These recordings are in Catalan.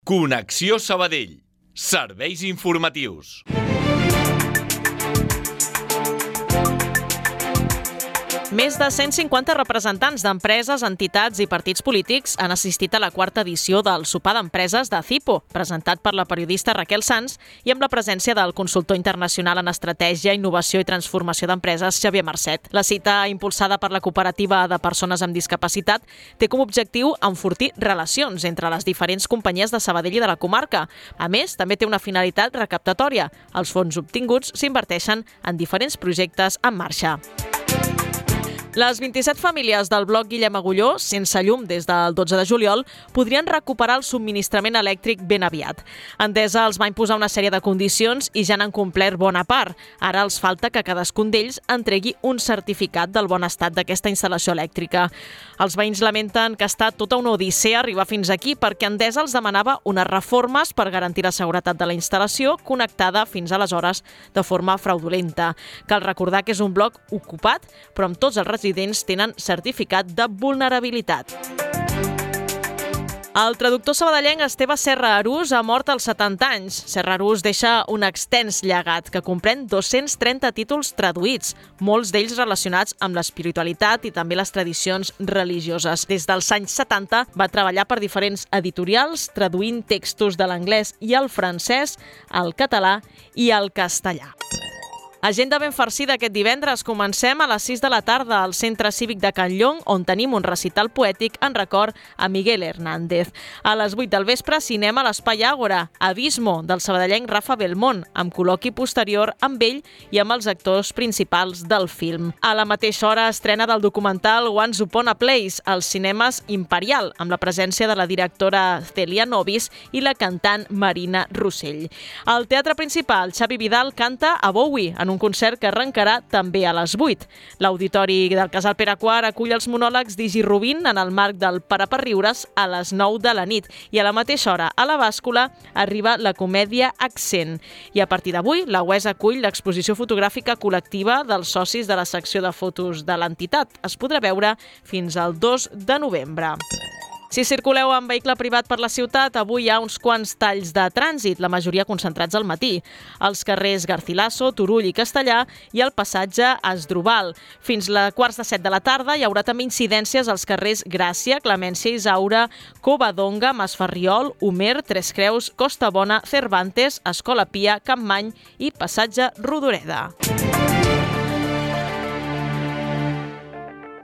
Connexió Sabadell. Serveis informatius. Més de 150 representants d'empreses, entitats i partits polítics han assistit a la quarta edició del sopar d'empreses de CIPO, presentat per la periodista Raquel Sans i amb la presència del consultor internacional en estratègia, innovació i transformació d'empreses, Xavier Marcet. La cita, impulsada per la Cooperativa de Persones amb Discapacitat, té com a objectiu enfortir relacions entre les diferents companyies de Sabadell i de la comarca. A més, també té una finalitat recaptatòria. Els fons obtinguts s'inverteixen en diferents projectes en marxa. Les 27 famílies del bloc Guillem Agulló, sense llum des del 12 de juliol, podrien recuperar el subministrament elèctric ben aviat. Endesa els va imposar una sèrie de condicions i ja n'han complert bona part. Ara els falta que cadascun d'ells entregui un certificat del bon estat d'aquesta instal·lació elèctrica. Els veïns lamenten que ha estat tota una odissea arribar fins aquí perquè Endesa els demanava unes reformes per garantir la seguretat de la instal·lació connectada fins aleshores de forma fraudulenta. Cal recordar que és un bloc ocupat, però amb tots els residents tenen certificat de vulnerabilitat. El traductor sabadellenc Esteve Serra Arús ha mort als 70 anys. Serra Arús deixa un extens llegat que comprèn 230 títols traduïts, molts d'ells relacionats amb l'espiritualitat i també les tradicions religioses. Des dels anys 70 va treballar per diferents editorials, traduint textos de l'anglès i el francès, el català i el castellà. Agenda ben farcida aquest divendres. Comencem a les 6 de la tarda al Centre Cívic de Can Llong, on tenim un recital poètic en record a Miguel Hernández. A les 8 del vespre, cinema a l'Espai Àgora, Abismo, del sabadellenc Rafa Belmont, amb col·loqui posterior amb ell i amb els actors principals del film. A la mateixa hora, estrena del documental Once Upon a Place, als cinemes Imperial, amb la presència de la directora Celia Novis i la cantant Marina Rossell. Al teatre principal, Xavi Vidal canta a Bowie, en un concert que arrencarà també a les 8. L'Auditori del Casal Pere IV acull els monòlegs d'Igi Rubin en el marc del Para per riure's a les 9 de la nit i a la mateixa hora, a la bàscula, arriba la comèdia Accent. I a partir d'avui, la UES acull l'exposició fotogràfica col·lectiva dels socis de la secció de fotos de l'entitat. Es podrà veure fins al 2 de novembre. Si circuleu amb vehicle privat per la ciutat, avui hi ha uns quants talls de trànsit, la majoria concentrats al matí. Els carrers Garcilaso, Turull i Castellà i el passatge Asdrubal. Fins la 6:45 de la tarda hi haurà també incidències als carrers Gràcia, Clemència, Isaura, Covadonga, Masferriol, Homer, Tres Creus, Costa Bona, Cervantes, Escola Pia, Campmany i passatge Rodoreda.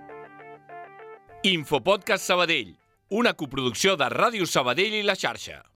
Infopodcast Sabadell, una coproducció de Ràdio Sabadell i La Xarxa.